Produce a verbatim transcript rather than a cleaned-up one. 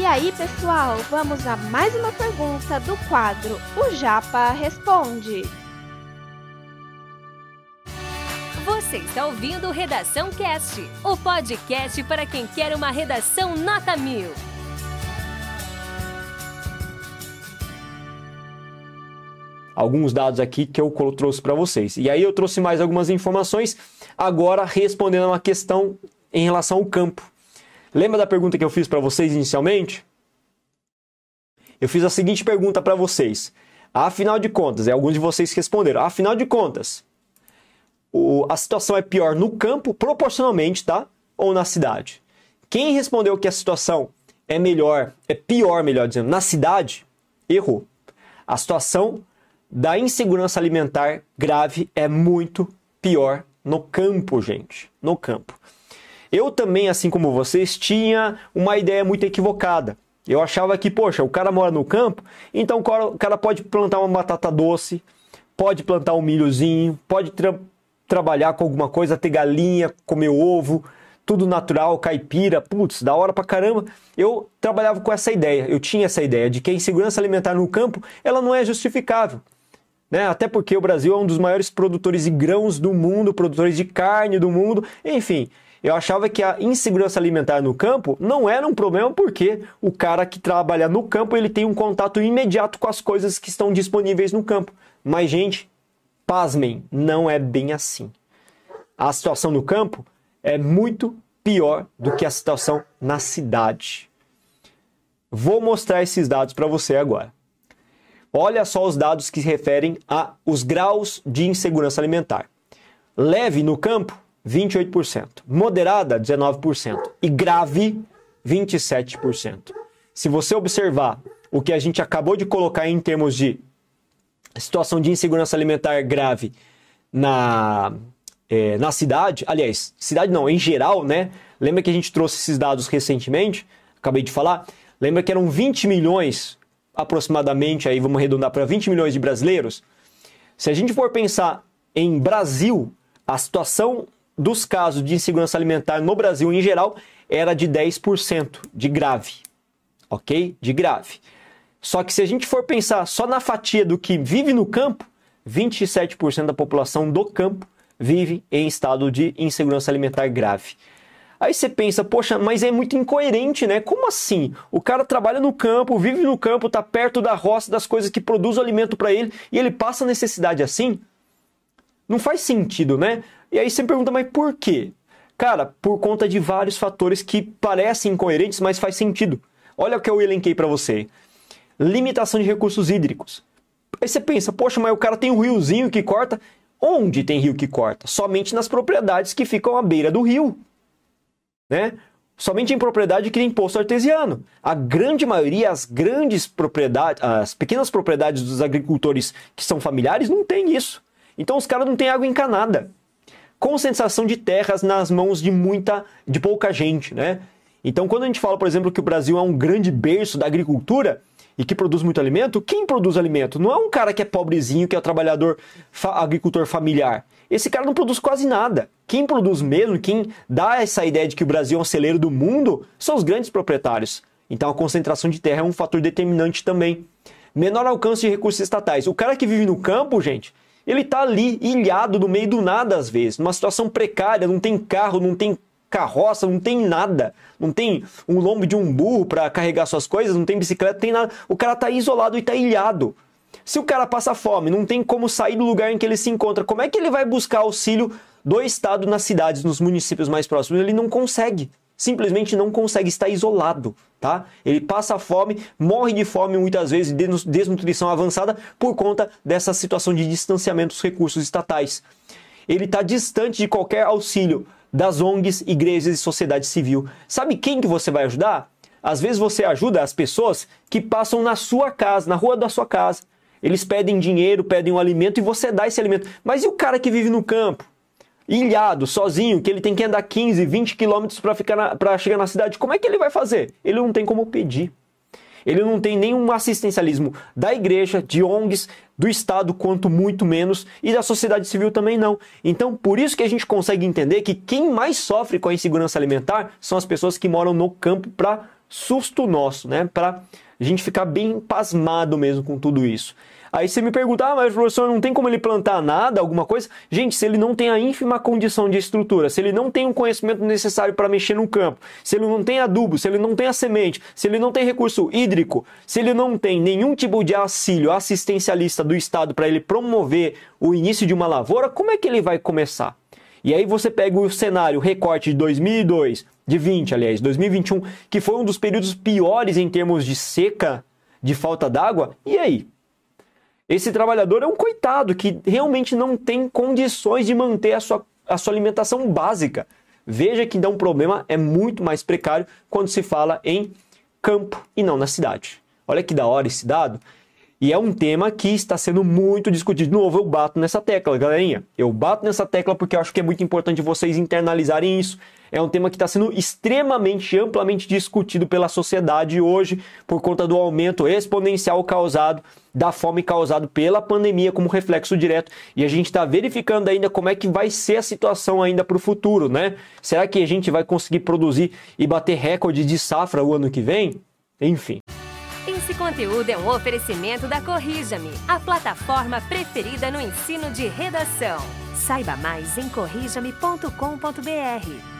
aí, pessoal, vamos a mais uma pergunta do quadro O Japa Responde. Você está ouvindo o Redação Cast, o podcast para quem quer uma redação nota mil. Alguns dados aqui que eu trouxe para vocês. E aí eu trouxe mais algumas informações, agora respondendo a uma questão em relação ao campo. Lembra da pergunta que eu fiz para vocês inicialmente? Eu fiz a seguinte pergunta para vocês. Afinal de contas, é alguns de vocês que responderam. Afinal de contas, o, a situação é pior no campo, proporcionalmente, tá? Ou na cidade? Quem respondeu que a situação é melhor, é pior, melhor dizendo, na cidade, errou. A situação da insegurança alimentar grave é muito pior no campo, gente. No campo. Eu também, assim como vocês, tinha uma ideia muito equivocada. Eu achava que, poxa, o cara mora no campo, então o cara pode plantar uma batata doce, pode plantar um milhozinho, pode tra trabalhar com alguma coisa, ter galinha, comer ovo, tudo natural, caipira, putz, da hora pra caramba. Eu trabalhava com essa ideia, eu tinha essa ideia de que a insegurança alimentar no campo, ela não é justificável. Né? Até porque o Brasil é um dos maiores produtores de grãos do mundo, produtores de carne do mundo, enfim. Eu achava que a insegurança alimentar no campo não era um problema porque o cara que trabalha no campo ele tem um contato imediato com as coisas que estão disponíveis no campo. Mas, gente, pasmem, não é bem assim. A situação no campo é muito pior do que a situação na cidade. Vou mostrar esses dados para você agora. Olha só os dados que se referem aos graus de insegurança alimentar. Leve no campo, vinte e oito por cento. Moderada, dezenove por cento. E grave, vinte e sete por cento. Se você observar o que a gente acabou de colocar em termos de situação de insegurança alimentar grave na, é, na cidade, aliás, cidade não, em geral, né? Lembra que a gente trouxe esses dados recentemente? Acabei de falar. Lembra que eram vinte milhões, aproximadamente, aí vamos arredondar para vinte milhões de brasileiros? Se a gente for pensar em Brasil, a situação dos casos de insegurança alimentar no Brasil em geral era de dez por cento de grave, ok? De grave. Só que se a gente for pensar só na fatia do que vive no campo, vinte e sete por cento da população do campo vive em estado de insegurança alimentar grave. Aí você pensa, poxa, mas é muito incoerente, né? Como assim? O cara trabalha no campo, vive no campo, está perto da roça, das coisas que produzem alimento para ele, e ele passa necessidade assim? Não faz sentido, né? E aí você pergunta, mas por quê? Cara, por conta de vários fatores que parecem incoerentes, mas faz sentido. Olha o que eu elenquei para você. Limitação de recursos hídricos. Aí você pensa, poxa, mas o cara tem um riozinho que corta. Onde tem rio que corta? Somente nas propriedades que ficam à beira do rio. Né? Somente em propriedade que tem poço artesiano. A grande maioria, as grandes propriedades, as pequenas propriedades dos agricultores que são familiares, não tem isso. Então os caras não têm água encanada. Concentração de terras nas mãos de muita, de pouca gente, né? Então, quando a gente fala, por exemplo, que o Brasil é um grande berço da agricultura e que produz muito alimento, quem produz alimento? Não é um cara que é pobrezinho, que é trabalhador, fa agricultor familiar. Esse cara não produz quase nada. Quem produz mesmo, quem dá essa ideia de que o Brasil é um celeiro do mundo, são os grandes proprietários. Então, a concentração de terra é um fator determinante também. Menor alcance de recursos estatais. O cara que vive no campo, gente, ele está ali, ilhado no meio do nada às vezes, numa situação precária, não tem carro, não tem carroça, não tem nada, não tem um lombo de um burro para carregar suas coisas, não tem bicicleta, não tem nada. O cara está isolado e está ilhado. Se o cara passa fome, não tem como sair do lugar em que ele se encontra, como é que ele vai buscar auxílio do Estado nas cidades, nos municípios mais próximos? Ele não consegue. Simplesmente não consegue, estar isolado, tá? Ele passa fome, morre de fome muitas vezes, de desnutrição avançada, por conta dessa situação de distanciamento dos recursos estatais. Ele está distante de qualquer auxílio das O N Gs, igrejas e sociedade civil. Sabe quem que você vai ajudar? Às vezes você ajuda as pessoas que passam na sua casa, na rua da sua casa. Eles pedem dinheiro, pedem um alimento e você dá esse alimento. Mas e o cara que vive no campo? Ilhado, sozinho, que ele tem que andar quinze, vinte quilômetros para chegar na cidade, como é que ele vai fazer? Ele não tem como pedir. Ele não tem nenhum assistencialismo da igreja, de O N Gs, do Estado, quanto muito menos, e da sociedade civil também não. Então, por isso que a gente consegue entender que quem mais sofre com a insegurança alimentar são as pessoas que moram no campo para susto nosso, né? Para a gente ficar bem pasmado mesmo com tudo isso. Aí você me pergunta, ah, mas o professor não tem como ele plantar nada, alguma coisa? Gente, se ele não tem a ínfima condição de estrutura, se ele não tem o conhecimento necessário para mexer no campo, se ele não tem adubo, se ele não tem a semente, se ele não tem recurso hídrico, se ele não tem nenhum tipo de auxílio assistencialista do Estado para ele promover o início de uma lavoura, como é que ele vai começar? E aí você pega o cenário, recorte de dois mil e dois, de vinte, aliás, dois mil e vinte e um, que foi um dos períodos piores em termos de seca, de falta d'água, e aí? Esse trabalhador é um coitado que realmente não tem condições de manter a sua, a sua alimentação básica. Veja que dá um problema, é muito mais precário quando se fala em campo e não na cidade. Olha que da hora esse dado. E é um tema que está sendo muito discutido. De novo, eu bato nessa tecla, galerinha. Eu bato nessa tecla porque eu acho que é muito importante vocês internalizarem isso. É um tema que está sendo extremamente, amplamente discutido pela sociedade hoje por conta do aumento exponencial causado, da fome causado pela pandemia como reflexo direto. E a gente está verificando ainda como é que vai ser a situação ainda para o futuro, né? Será que a gente vai conseguir produzir e bater recorde de safra o ano que vem? Enfim. Esse conteúdo é um oferecimento da Corrija-me, a plataforma preferida no ensino de redação. Saiba mais em corrija me ponto com ponto br.